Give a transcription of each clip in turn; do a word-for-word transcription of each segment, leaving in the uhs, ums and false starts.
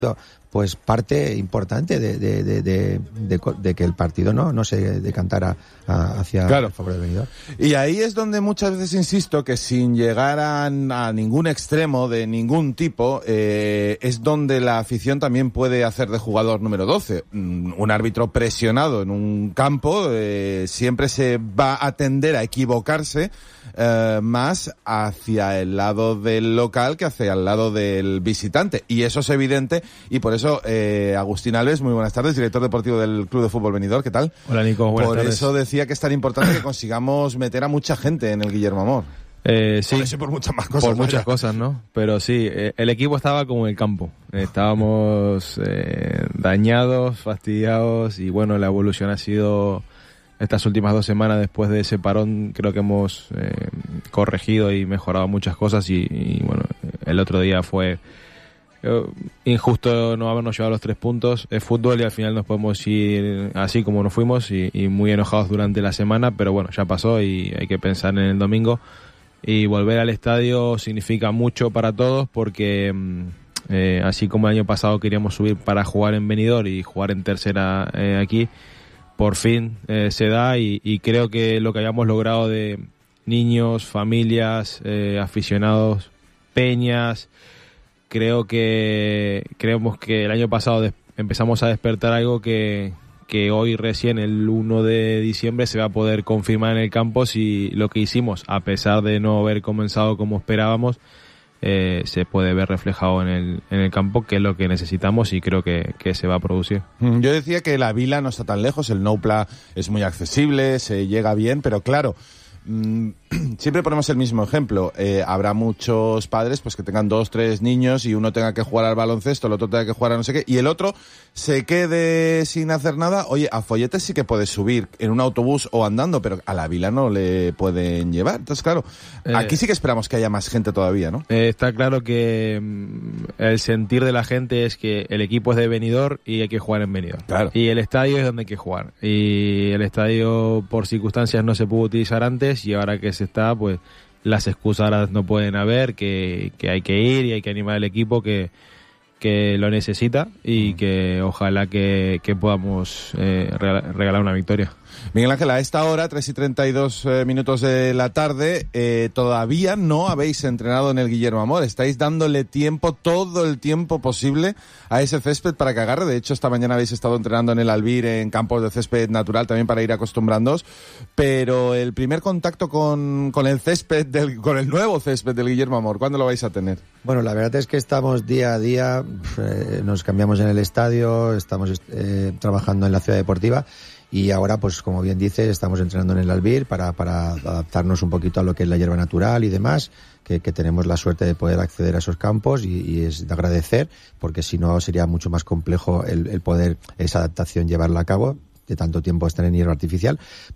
pues parte importante de, de, de, de, de, de que el partido no, no se decantara a, hacia claro. el favor del Benidorm. Y ahí es donde muchas veces insisto que sin llegar a, a ningún extremo de ningún tipo, eh, es donde la afición también puede hacer de jugador número doce. Un árbitro presionado en un campo eh, siempre se va a tender a equivocarse eh, más hacia el lado del local que hacia el lado del visitante. Y eso es evidente, y por eso Eso, eh, Agustín Alves, muy buenas tardes, director deportivo del Club de Fútbol Benidorm, ¿qué tal? Hola, Nico, buenas Por tardes. eso decía que es tan importante que consigamos meter a mucha gente en el Guillermo Amor. Eh, sí, por eso y por muchas más cosas. Por muchas vaya. cosas, ¿no? Pero sí, eh, el equipo estaba como en el campo. Estábamos eh, dañados, fastidiados, y bueno, la evolución ha sido estas últimas dos semanas después de ese parón. Creo que hemos eh, corregido y mejorado muchas cosas, y, y bueno, el otro día fue injusto no habernos llevado los tres puntos. Es fútbol y al final nos podemos ir así como nos fuimos, y, y muy enojados durante la semana, pero bueno, ya pasó y hay que pensar en el domingo. Y volver al estadio significa mucho para todos, porque eh, así como el año pasado queríamos subir para jugar en Benidorm y jugar en tercera eh, aquí, por fin eh, se da, y, y creo que lo que habíamos logrado de niños, familias, eh, aficionados, peñas, creo que creemos que el año pasado des- empezamos a despertar algo que, que hoy recién, el uno de diciembre, se va a poder confirmar en el campo si lo que hicimos, a pesar de no haber comenzado como esperábamos, eh, se puede ver reflejado en el, en el campo, que es lo que necesitamos, y creo que, que se va a producir. Yo decía que la Vila no está tan lejos, el Noupla es muy accesible, se llega bien, pero claro, siempre ponemos el mismo ejemplo. Eh, habrá muchos padres pues que tengan dos, tres niños y uno tenga que jugar al baloncesto, el otro tenga que jugar a no sé qué, y el otro se quede sin hacer nada. Oye, a Folletes sí que puedes subir en un autobús o andando, pero a la Vila no le pueden llevar. Entonces, claro, Eh, aquí sí que esperamos que haya más gente todavía, ¿no? Eh, está claro que mm, el sentir de la gente es que el equipo es de Benidorm y hay que jugar en Benidorm. Claro. Y el estadio es donde hay que jugar. Y el estadio, por circunstancias, no se pudo utilizar antes, y ahora que se está, pues las excusas ahora no pueden haber, que, que hay que ir y hay que animar al equipo que, que lo necesita, y que ojalá que, que podamos eh, regalar, regalar una victoria. Miguel Ángel, a esta hora, tres y treinta y dos eh, minutos de la tarde, eh, todavía no habéis entrenado en el Guillermo Amor. Estáis dándole tiempo, todo el tiempo posible, a ese césped para que agarre. De hecho, esta mañana habéis estado entrenando en el Albir, en campos de césped natural, también para ir acostumbrándoos. Pero el primer contacto con, con el césped, del, con el nuevo césped del Guillermo Amor, ¿cuándo lo vais a tener? Bueno, la verdad es que estamos día a día, eh, nos cambiamos en el estadio, estamos eh, trabajando en la ciudad deportiva. Y ahora, pues como bien dices, estamos entrenando en el Albir para, para adaptarnos un poquito a lo que es la hierba natural y demás, que, que tenemos la suerte de poder acceder a esos campos, y, y es de agradecer, porque si no sería mucho más complejo el, el poder esa adaptación llevarla a cabo, de tanto tiempo estar en hierba artificial.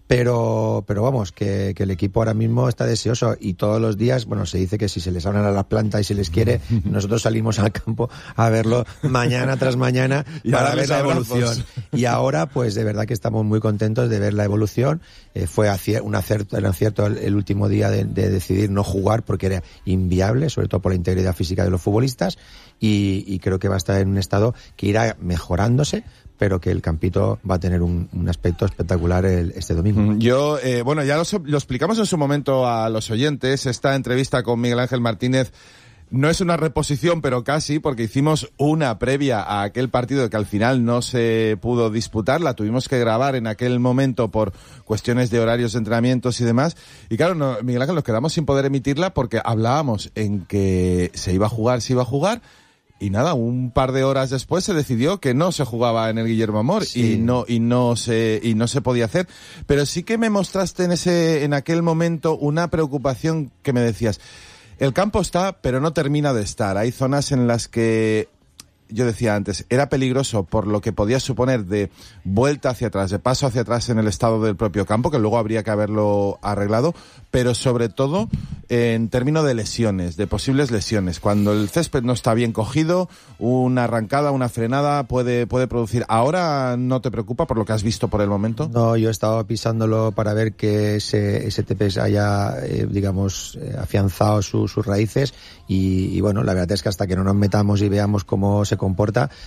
Pero, pero vamos, que, que el equipo ahora mismo está deseoso, y todos los días, bueno, se dice que si se les abren a la planta y se les quiere, nosotros salimos al campo a verlo mañana tras mañana y para ver la abrazos. evolución. Y ahora, pues de verdad que estamos muy contentos de ver la evolución. Eh, fue acier- un acierto, un acierto el, el último día de, de decidir no jugar, porque era inviable, sobre todo por la integridad física de los futbolistas, y, y creo que va a estar en un estado que irá mejorándose, pero que el campito va a tener un, un aspecto espectacular el, este domingo. Yo, eh, bueno, ya lo, lo explicamos en su momento a los oyentes. Esta entrevista con Miguel Ángel Martínez no es una reposición, pero casi, porque hicimos una previa a aquel partido que al final no se pudo disputar. La tuvimos que grabar en aquel momento por cuestiones de horarios de entrenamientos y demás. Y claro, no, Miguel Ángel, nos quedamos sin poder emitirla porque hablábamos en que se iba a jugar, se iba a jugar. Y nada, un par de horas después se decidió que no se jugaba en el Guillermo Amor, sí. y no y no se y no se podía hacer. Pero sí que me mostraste en ese en aquel momento una preocupación que me decías: el campo está, pero no termina de estar. Hay zonas en las que, yo decía antes, era peligroso por lo que podía suponer de vuelta hacia atrás, de paso hacia atrás en el estado del propio campo, que luego habría que haberlo arreglado, pero sobre todo en términos de lesiones, de posibles lesiones. Cuando el césped no está bien cogido, una arrancada, una frenada puede puede producir. ¿Ahora no te preocupa por lo que has visto por el momento? No, yo he estado pisándolo para ver que ese, ese T P S haya, eh, digamos, eh, afianzado su, sus raíces, y, y bueno, la verdad es que hasta que no nos metamos y veamos cómo se se comporta.